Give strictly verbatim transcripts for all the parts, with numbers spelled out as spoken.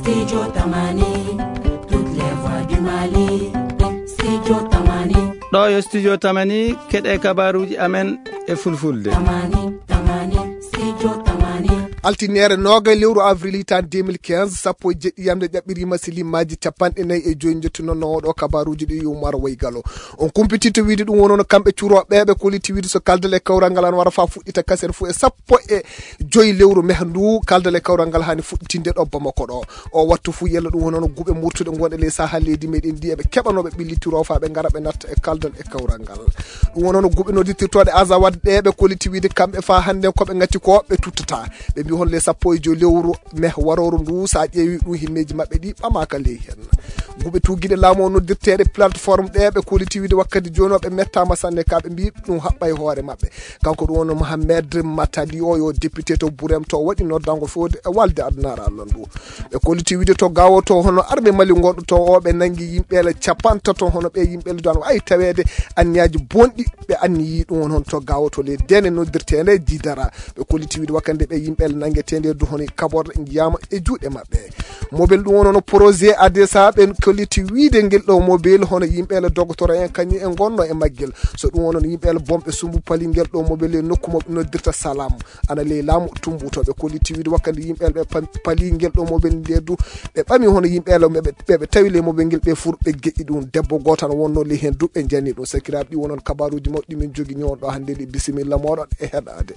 Studio Tamani, toutes les voix du Mali. Studio Tamani. Ɗo yo studio Tamani, keɗe kabaruji amen e fulfulde. Tamani, Tamani, Studio Tamani. Altinere noga lewru avril hitan deux mille quinze sappo e jeɗɗi yamde ƴaɓɓirima silimaji capanɗe nayyi e joyi jettunono oɗo kabaruji ɗi yumar waygalo on kumpitito wiide ɗum wonono kamɓe curoɓeɓe koliti wiide so kaldal e kawral ngal an wara fa fuɗɗita kasere fo e sappo e joyi lewru meha ndu kaldal e kawral ngal hani fuɗɗitinde ɗo Bamako ɗo o wattu fu yella ɗum wonono guuɓe murtuɗe gonɗe ley saha leydi meɗen ndi eɓe keɓanoɓe ɓillitiro fa ɓe gara ɓe natta e kaldal e kawral ngal ɗum wonono guuɓe noddirtirtoɗe azawad ɗeɓe koliti wiide kamɓe fa hande koɓe gatti ko ɓe tuttata ɓe mbi hon le sappo e joyi lewru meh waroru ndu sa ƴeewi ɗum himmeji mabɓe ɗi ɓamaka ley hen guuɓe tuguiɗe laamu o noddirteɗe plateforme ɗe ɓe koliti wiide wakkati joni o ɓe mettama sanne ka ɓe mbi ɗum haɓɓa e hoore mabɓe kanko ɗum wonno Mohamed Matali o yo député to Bourem to waɗi noddango fewde e walde adunara Allah ndu ɓe koliti wiide to gawo to hono arɓe Mali gonɗo to o ɓe nangui yimɓele capantato hono ɓe yimɓele dan wawi tawede anniyaji bonɗi ɓe anniyi ɗum won hon to gawo to le dene noddirtede jidara ɓe koliti wiide wakkande ɓe yimɓele nanguetede du hono kaborde jiyama e juuɗe mabɓe mobile ɗum wonono projet adesa ɓe koliti wiide guel ɗo mobile hono yimɓele docteur en kañum en gonno e maggel so ɗum wonon yimɓele bomɓe sumbu pali guel ɗo mobile e nokku moɓe noddirta salam ana ley laamu tumbutoɓe koliti wiide wakkande yimɓele ɓe pali guel ɗo mobile nde du ɓe ɓami hono yimɓele ɓeɓe tawi le mobile guel ɓe fur ɓe geƴƴi ɗum debbo goto tan wonno ley hen duɓɓe janni ɗum sakiraɓe ɗi wonon kabaruji mawɗi min jogui ñon ɗo hande ɗi bisimilla moɗon e heɗade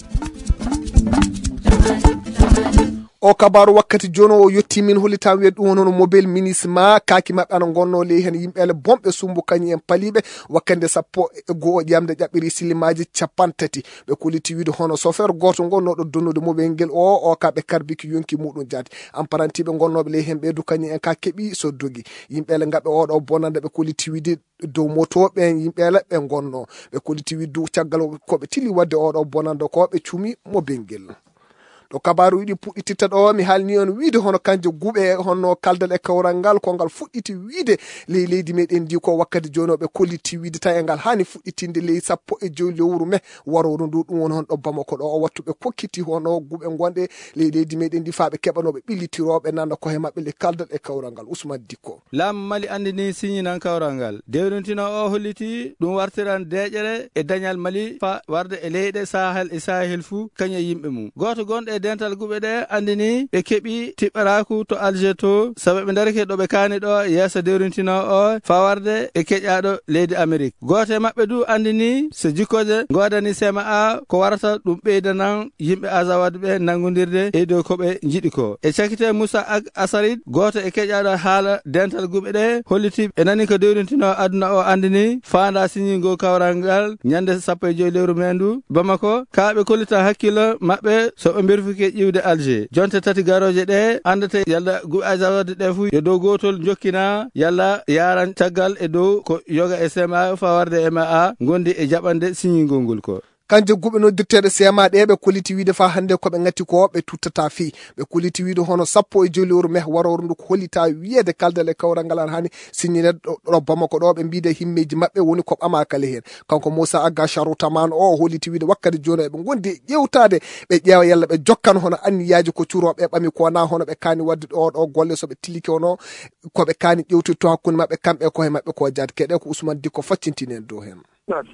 o kabaru wakkati joni o yetti min hollitan wiide ɗum wonono mobile ministre kaki mabɓe ana gonno ley hen yimɓele bomɓe sumbu kañum en paaliɓe wakkande sappo e goho ƴamde ƴaɓɓiri silimaji capantati ɓe koliti wiide hono chauffeur goto gonnoɗo donnude mobile guel o o ka ɓe karbiki yonki muɗum jaati amparantiɓe gonnoɓe ley hen ɓeydu kañum en ka keeɓi so dogi yimɓele gaɓe oɗo bonande ɓe koliti wiide dow moto ɓen yimɓele ɓe gonno ɓe koliti wiide dow caggal koɓe tili wadde oɗo bonande ko ɓe cuumi mobile guel ɗo kabaru yiɗi puɗɗititta ɗo mi haalni on wiide hono kanje guuɓe hono kaldal e kawral ngal ko ngal fuɗɗiti wiide ley leydi meɗen ndi ko wakkati joni o ɓe kolliti wiide tawi e ngal hani fuɗɗitinde ley sappo e joyi lewru me waroru ndu ɗum woni hon ɗo Bamako ɗo o wattu ɓe kokkiti hono guuɓe gonɗe ley leydi meɗen ndi fa ɓe keɓanoɓe ɓillitiroɓe nanda koye mabɓe le kaldal e kawral ngal Ousmane Dicko laamu Mali andini signinan kawral ngal dewrintino o holliti ɗum wartiran deƴere e dañal Mali fa warde e leyɗe Sahel e Sahel fou kañum e yimɓe mum goto gonɗo e dental guɓe ɗe andini ɓe keeɓi tiɓɓaraku to Alger to saabu ɓe darike ɗo ɓe kaani ɗo yeeso dewrintino o fawarde e keƴaɗo leydi Amérique goto e mabɓe du andini so jikkoje godani sema a ko warata ɗum ɓeydanan yimɓe azawad ɓe nangodirde e dow koɓe jiiɗi ko e cakkite Moussa Ag Asarid goto e keƴaɗo haala dental guɓe ɗe holliti e nani ko dewrintino aduna o andini fanda signingo kawral ngal ñande sappo e joyi lewru mendu Bamako kaɓe kollita hakkilo mabɓe so ɓe mbirfike ƴiwde Alger jonte tati garoje ɗe andate yalla guɓe azawade ɗe fu yo dow gotol jokkina yalla yaran caggal e dow ko yoga e sema fawarde e ma a gondi e jaɓande signingol ngol ko kanje guɓe noddirteɗe sema ɗe ɓe koliti wiide fa hande koɓe gatti ko ɓe tuttata fi ɓe koliti wiide hono sappo e joyi lewru meh waroru ndu ko hollita wiyede kaldal e kawral ngal an hani signine ɗo Bamako ɗo ɓe mbide himmeji mabɓe woni ko ɓamakale hen kanko Moussa Agga Charoutaman o holliti wiide wakkati joni eɓe gondi ƴewtade ɓe ƴeewa yalla ɓe jokkan hono anniyaji ko curoɓe ɓami kona hono ɓe kani wadde ɗo ɗo golle soɓe tiliki hono koɓe kani ƴewtirto hakkude mabɓe kamɓe koye mabɓe ko jaade keɗe ko Ousmane Dicko faccintinen dow hen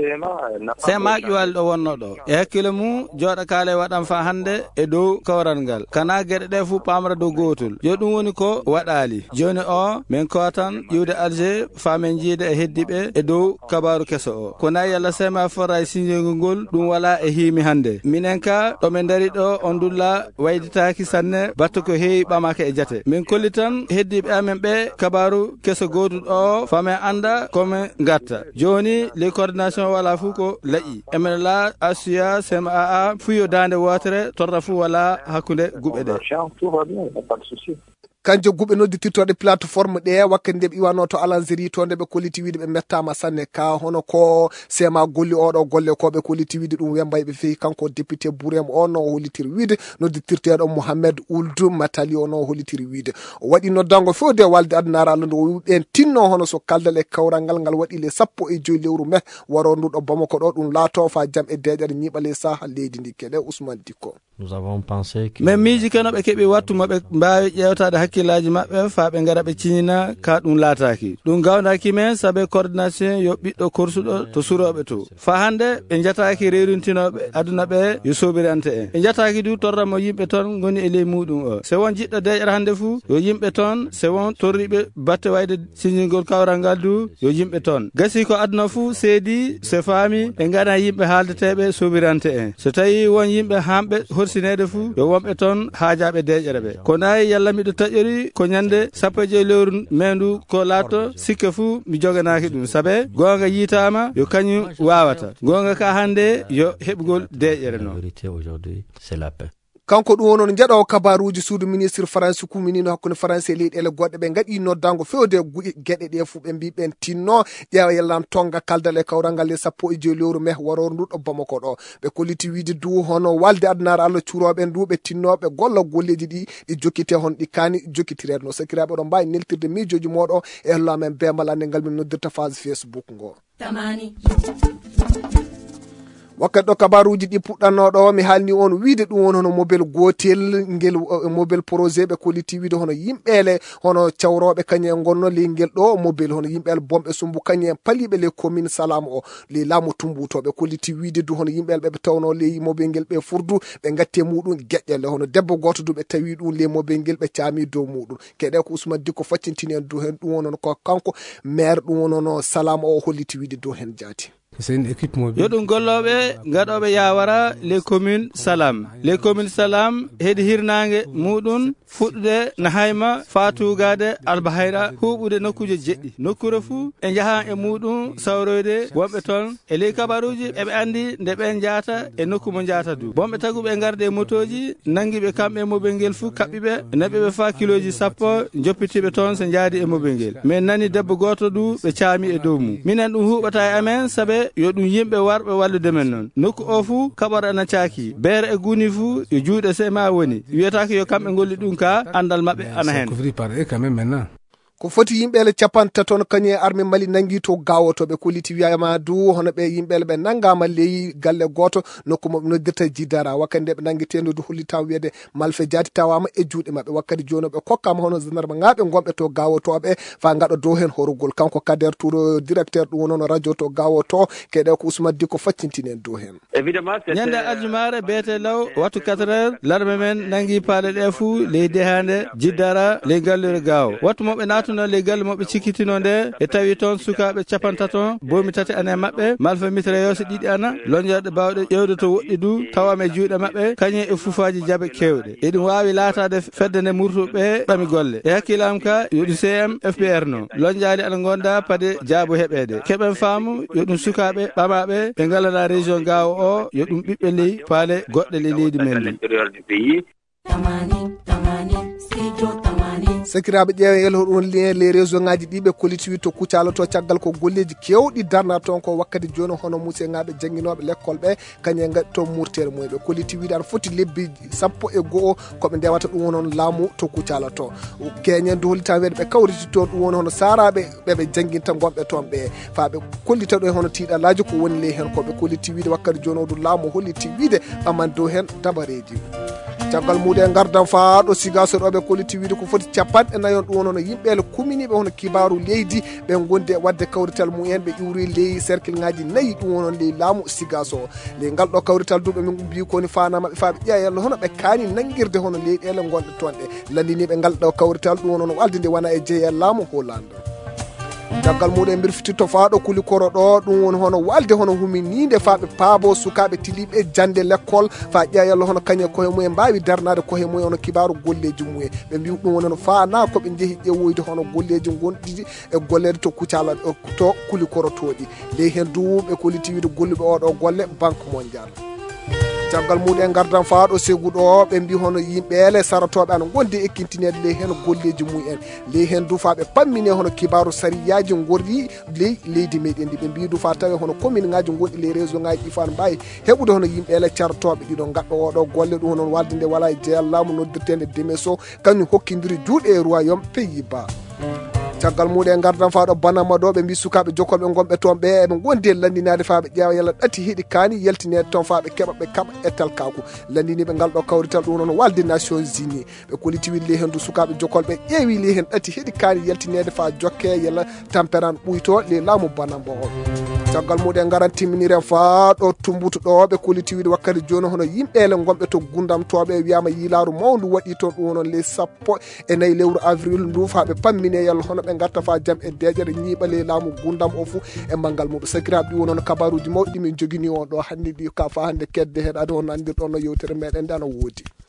sema ƴuwal ɗo wonno ɗo e hakkille mum jooɗa kaala waɗan fa hande e dow kawral ngal kana gueɗe ɗe fuu pamra dow gotol jo ɗum woni ko waɗali joni o min kotan ƴiwde Alger famen jiide e heddiɓe e dow kabaru keso o kona yalla sema fora e signingol ngol ɗum wala e hiimi hande minen ka ɗomin dari ɗo on dulla wayditaki sanne batta ko heewi ɓamaka e jate min kolli tan heddiɓe amen ɓe kabaru keso goduɗo o famen anda komin gatta joni les coordination wala fuu ko laƴi emen la asuya sema a fuyo dande wotere torra fuu wala hakkude guɓe ɗe kanje guɓe nodditirtoɗe plateforme ɗe wakkati nde ɓe iwano to Algérie to nde ɓe kolliti wiide ɓe mettama sanne ka hono ko sema golli oɗo golle ko ɓe kolliti wiide ɗum wembay ɓe fewi kanko député Bourem o no hollitiri wiide nodditirteɗo Mohamed Ould Matali o no hollitiri wiide o waɗi noddango fewde walde adunara Allah ndu ɓen tinno hono so kaldal e kawral ngal ngal waɗi le sappo e joyi lewru me waro nduɗo Bamako ɗo ɗum laato fa jam e deƴere ñiɓale saha leydi ndi keɗe Ousmane Dicko nous avons pensé que mais miiji keno ɓe keeɓi wattu maɓe mbawi ƴewtade hakkille hakkillaji mabɓe fa ɓe ngara ɓe ciñina ka ɗum laataki ɗum gawdaki men sabe coordination yo ɓiɗɗo korsuɗo to suroɓe to fa hande ɓe jataki rewruntinoɓe aduna ɓe yo sobirante en ɓe jataki du torramo yimɓe toon goni e ley muɗum o se won jiɗɗo deƴƴata hande fuu yo yimɓe toon se won torriɓe batte wayde siñingol kawral ngal du yo yimɓe toon gasi ko aduna fuu seedi se faami ɓe gana yimɓe haaldeteɓe sobirante en so tawi won yimɓe hamɓe horsinede fuu yo wonɓe toon haajaɓe deƴƴere ɓe ko nayi yalla miɗo taƴƴori ko ñande sappo e joyi lewru mendu ko laatto sikke fuu mi joganaki ɗum saabe gonga yitama yo kañum wawata gonga ka hande yo heɓgol deƴƴere noon kanko ɗum wonon jaɗowo kabaruji suudu ministre france kuminino hakkude france e leyɗele goɗɗe ɓe gaɗi noddango fewde gueɗe ɗe fuu ɓe mbi ɓen tinno ƴeewa yellan tonga kaldal e kawral ngal le sappo e joyi lewru mai waror nduɗo bamako ɗo ɓe kolliti wiide du hono walde adunare allah cuuroɓen du ɓe tinnoɓe golla golleji ɗi ɗi jokkite hon ɗi kani jokkitireɗe no sakiraɓe ɗon mbawi neltirde miijoji moɗo e hello amen bemal ande ngal min noddirta phase facebook ngo tamani wakkati ɗo kabaruji ɗi puɗɗannoɗo mi haalni on wiide ɗum won hono mobile gotel ngel uh, mobile projet ɓe kolliti wiide hono yimɓele hono cawroɓe kañum gonno ley ngel ɗo mobile hono yimɓele bomɓe sumbu kañum paliɓe ley commune salam o ley laamu tumbuto ɓe kolliti wiide du hono yimɓele ɓeɓe tawno ley mobile ngel ɓe furdu ɓe gatte muɗum gueƴƴele hono debbo goto du ɓe tawi ɗum ley mobile ngel ɓe caami dow muɗum keɗe ko Ousmane Dicko faccintini en du hen ɗum wonono ko kanko maire ɗum wonono salam o holliti wiide dow hen jaati yo ɗum golloɓe gaɗoɓe yawara les communes salam les communes salam heedi hirnangue muɗum fuɗɗude no hayma fatugade albahayra huɓude nokkuji jeɗɗi nokkure fuu e jaaha e muɗum sawroyde wonɓe toon e ley kabaruji eɓe andi nde ɓen jaata e nokku mo jaata du bonɓe taguɓe garde e motoji nanguiɓe kamɓe e moɓel ngel fuu kaɓɓiɓe naɓiɓe fa kiloji sappo joppitiɓe toon so jaadi e moɓel ngel min nani debbo goto du ɓe caami e dow mum minen ɗum huɓata e amen saabe yo ɗum yimɓe warɓe wallude men noon nokku o fuu kaɓara ana caaki beere e guni fuu yo juuɗe se ma woni wiyatake yo kamɓe golli ɗum ka andal mabɓe ana hen ko foti yimɓele capantaton kañum e armé Mali nangi to gawotoɓe kolliti wiyama du hono ɓe yimɓele ɓe nangama ley galle goto nokku moɓe noddirta jidara wakkati nde ɓe nanguiteno du holli taw wiyede malfe jaati tawama e juuɗe mabɓe wakkati joni ɓe kokkama hono gendarme ngaɓe gonɓe to gawotoɓe fa gaɗa dow hen horugol kanko Kader Touro directeur ɗum wonono radio to gawoto keɗe ko Ousmane Dicko faccintini en dow hen ñande aljumare beete law wattu quatre heures l'armé men nangui paale ɗe fuu ley dehande jiddara ley gallure gawo wattu moɓe naatu no legal moɓe cikkitino nde e tawi toon sukaɓe capantaton bomi tati ane mabɓe malfa mitrailleuse ɗiɗi ana lonjorɗe bawɗe ƴewde to woɗɗi du tawame juuɗe mabɓe kañum e fufaji jaabe kewɗe eɗum wawi laatade fedde nde murtuɓe ɓami golle e hakkilam ka yoɗum C M F P R no lonjali ana gonda paade jaabo heɓede keɓen faamu yoɗum sukaɓe ɓamaɓe ɓe galana région gawo o yoɗum ɓiɓɓe ley paale goɗɗe le leydi men ndi sakiraɓe ƴeewe yelo ɗon lien les réseau ngaji ɗiɓe kolliti wi to kucalo to caggal ko golleji kewɗi darna toon ko wakkati joni hono musse ngaɓe jangguinoɓe l'école ɓe kañum gaɗi to murtere mumen ɓe kolliti wiide aɗa foti lebbi sappo e goho koɓe ndewata ɗum wonon laamu to kucalo to keñen do holli tan weede ɓe kawriti toon ɗum woni hono saraɓe ɓeɓe jangguinta gonɓe toon ɓe fa ɓe kollita ɗo hono tiiɗalaji ko woni ley hen koɓe kolliti wiide wakkati joni o ɗum laamu holliti wiide ɓaman dow hen dabareji caggal muɗe gardan fa ɗo sigaso ɗo ɓe kolliti wiide ko foti capanɗe nayon ɗum wonono yimɓele kuminiɓe hono kibaru leydi ɓe gondi e wadde kawrital mumen ɓe iwri ley cercle ngaji nayyi ɗum wonon ley laamu sigaso ley ngal ɗo kawrital duɓe min mbi koni fanamaɓe fa ɓe ƴeeyallo hono ɓe kaani nanguirde hono leyɗele gonɗe toon ɗe landiniɓe ngal ɗo kawrital ɗum wonono walde nde wona e jeeyal laamu Hollande caggal muɗum birfititto faaɗo kuli koro ɗo ɗum woni hono walde hono huminide faaɓe paabo sukaɓe tiliɓe jande l'école fa ƴeeyallo hono kañum koye mumen mbawi darnade koye mumen hono kibaru golleji mumen ɓe mbi ɗum woni hono fana koɓe jeehi ƴeewoyde hono golleji gonɗiɗi e gollede to kucala to kuli koro toɗi ley hen duɓe kolliti wiide golluɓe oɗo golle banque mondial caggal muɗum gardan faaɗo seguɗo ɓe mbi hono yimɓele saratoɓe ana gondi ekkintinede ley hen golleji mumen ley hen du fa ɓe pammine hono kibaru sariyaji gorri ley leydi meɗen ndi ɓe mbi du fa tawi hono commune ngaji gonɗi ley réseau ngaji ɗi fa ne mbawi heɓude hono yimɓele cartoɓe ɗiɗo gaɗɗo oɗo golle ɗum honon walde nde wala e jeeyal laamu noddirtede demeso kañum hokkidiri juuɗe e royaume Pays-Bas caggal muɗe gardan faaɗo banama ɗo ɓe mbi sukaɓe jokkolɓe gonɓe toon ɓe eɓe gondi e landinade faaɓe ƴeewa yalla ɗati hiɗi kaani yaltinede toon faaɓe keɓa ɓe kaɓa ettal kaku landiniɓe ngal ɗo kawrital ɗum noon walde nations unis ɓe kolitiwi li hen du sukaɓe jokkolɓe ƴeewi li hen ɗati hiɗi kaani yaltinede fa jokke yalla tamperan ɓuyto li laamu banamba o caggal muɗe garan timminiren fa ɗo tumbuto ɗo ɓe kolitiwiɗe wakkati joni hono yimɓele gonɓe to gundam toɓe wiyama yilaru mawdu waɗi toon ɗum noon les sappo e nayyi lewru avril ndu faaɓe pammine yalla hono ɓe garta fa jaam e deƴere ñiiɓale laamu gundam o fou e manggal muɗum sakiraɓe ɗi wonono kabaruji mawɗi min jogini on ɗo hande ɗi ka fa hande kedde hen ade on andirɗon no yewtere meɗen nde ana woodi